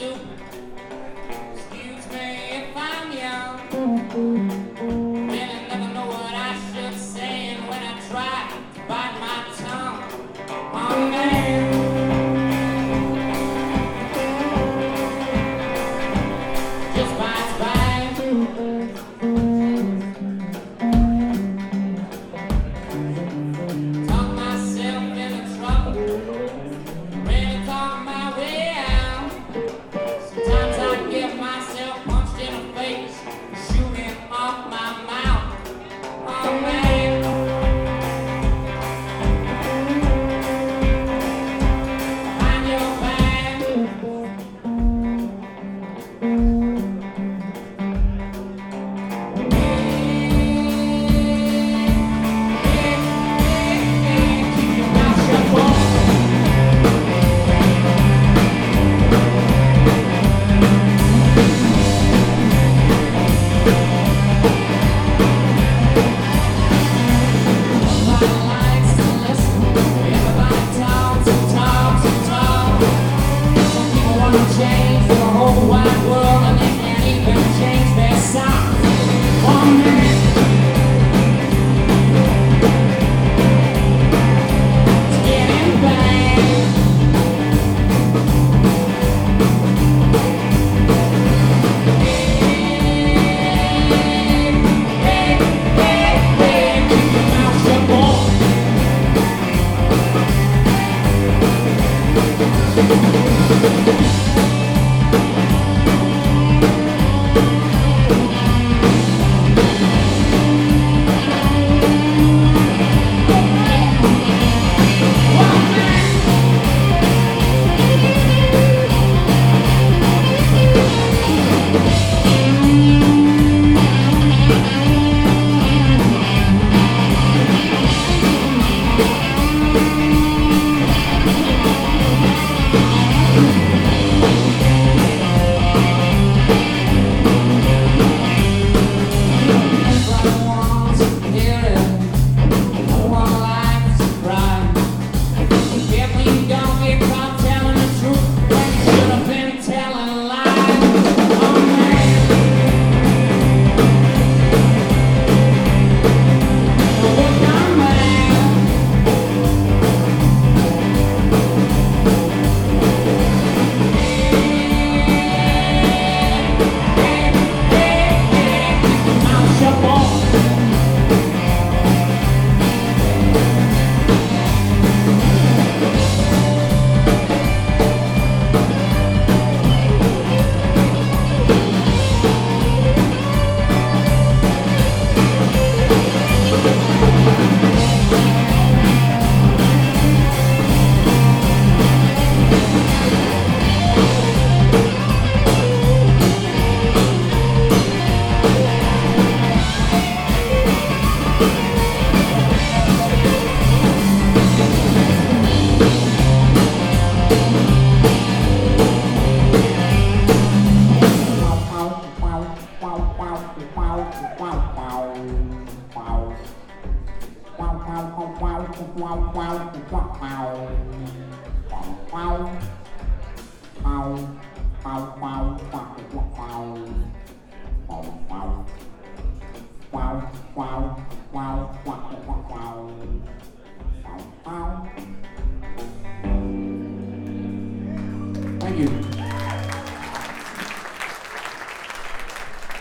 stupid. Excuse me if I'm young. Really never know what I should say, and when I try to bite my tongue, oh man. Just bites by. Talk myself into trouble. Really talk my way out. Sometimes I get myself punched in the face, shooting off my mouth. Oh man. Behind your back. Keep your mouth shut, boy. Everybody likes to listen. Everybody talks and talks and talks. Some people want to change the whole wide world, and they can't even change their socks. Oh man. It's getting bad. Hey, keep your mouth shut, boy. Everybody wants to hear it. No one likes to cry. Careful you don't get caught telling the truth when you should have been telling lies. Oh man. Look, I'm mad. Keep your mouth shut, boy. Wow.